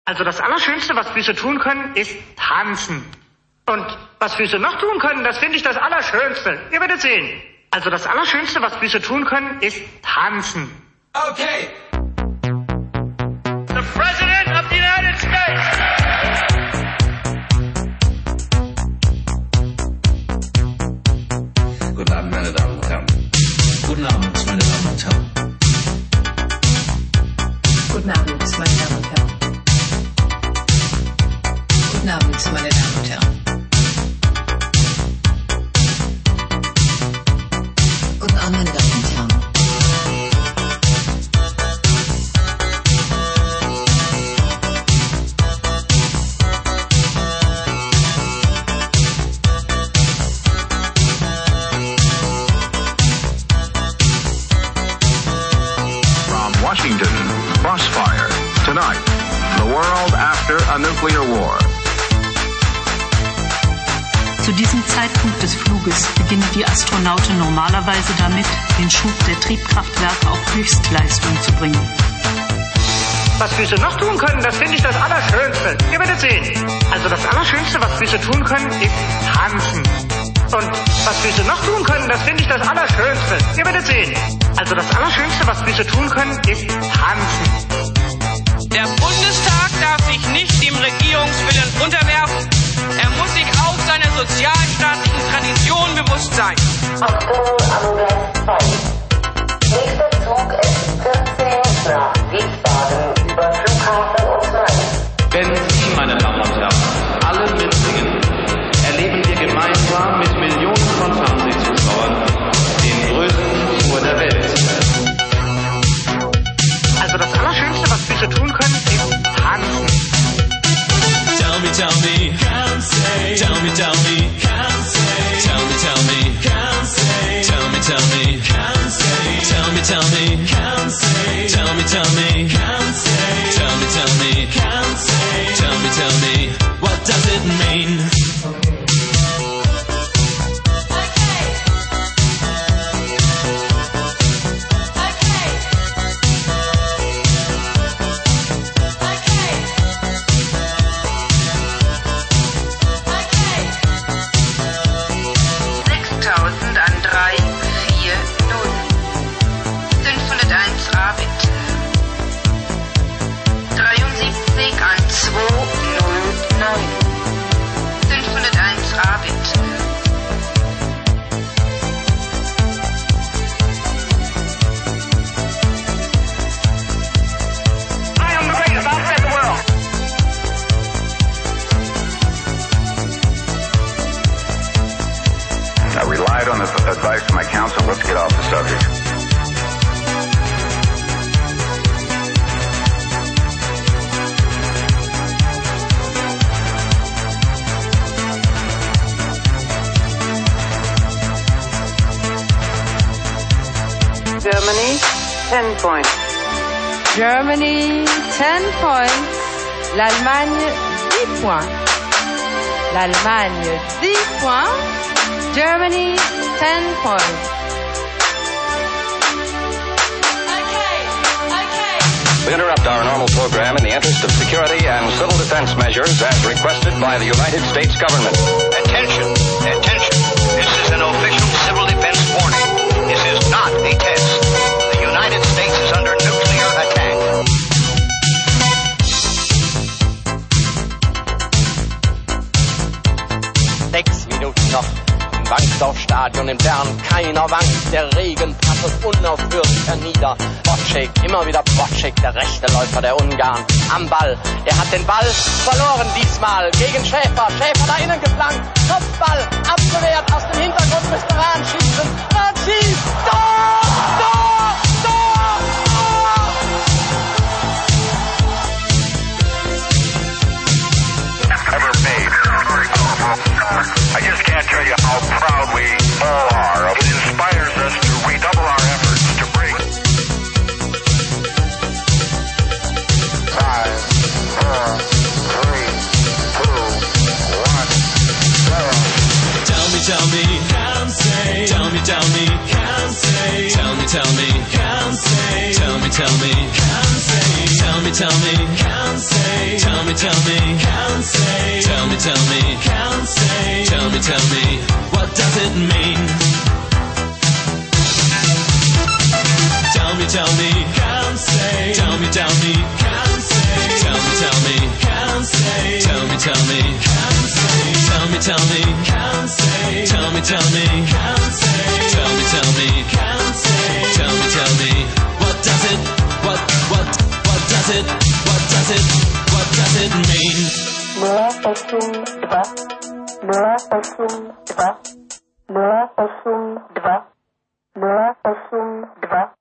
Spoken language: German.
Also das Allerschönste, was Füße tun können, ist tanzen. Und was Füße noch tun können, das finde ich das Allerschönste. Ihr werdet sehen. Also das Allerschönste, was Füße tun können, ist tanzen. Okay. The President of the United States. Guten Abend, meine Damen und Herren. Guten Abend, meine Damen und Herren. Guten Abend, meine Damen und Herren. Guten Abend, meine Damen und Herren. Guten Abend, meine Damen und Herren. Washington, Crossfire. Tonight, the world after a nuclear war. Zu diesem Zeitpunkt des Fluges beginnen die Astronauten normalerweise damit, den Schub der Triebkraftwerke auf Höchstleistung zu bringen. Was Füße noch tun können, das finde ich das Allerschönste. Ihr werdet sehen. Also das Allerschönste, was Füße tun können, ist tanzen. Und was Füße noch tun können, das finde ich das Allerschönste. Ihr werdet sehen. Also das Allerschönste, was Füße tun können, ist tanzen. Der Bundestag darf sich nicht dem Regierungswillen unterwerfen. Er muss sich auch seiner sozialstaatlichen Tradition bewusst sein. Achtung, Angriff 2. Nächster Zug ist 14 nach Wiesbaden über Flughafen und Mainz. Wenn Sie, meine Damen und Herren, alle mitsingen, erleben wir gemeinsam mit Millionen von Fernsehzuschauern den größten Tour der Welt. Also das Allerschönste, was Füße tun können, ist tanzen. Tell me, can't say. Tell me, can't say. Tell me, can't say. Tell me, can't say. Tell me, can't say. Tell me, can't say. Tell me, what does it mean? I relied on the advice of my counsel. Let's get off the subject. Germany, 10 points. Germany, 10 points. L'Allemagne, 10 points. L'Allemagne, 10 points. Germany, 10 points. We interrupt our normal program in the interest of security and civil defense measures as requested by the United States government. Attention, attention. This is an official civil defense warning. This is not a test. The United States is under nuclear attack. 6 Minuten noch. Bankdorfstadion im Bern, keiner wankt, der Regen prasselt unaufhörlich hernieder. Bocek, immer wieder Bocek, der rechte Läufer der Ungarn, am Ball, er hat den Ball verloren diesmal, gegen Schäfer, Schäfer da innen geflankt, Kopfball, abgewehrt, aus dem Hintergrund müsste Rahn schießen, Rahn schießt, Tor, Tor, Tor, Tor! Ever made. I just can't tell you how proud we all are. It inspires us to redouble our efforts to bring 5, 4, 3, 2, 1, 0. Tell me, can't say. Tell me, can't say. Tell me, can't say. Tell me, can't say. Tell me, can't say. tell me, can't say. Tell me, can't say. Tell me, what does it mean? Tell me, can't say. Tell me, can't say. Tell me, can't say. Tell me, can't say. Tell me, can't say. Tell me, can't say. Tell me, can't say. Tell me, what does it, what does it, what does it mean? 082.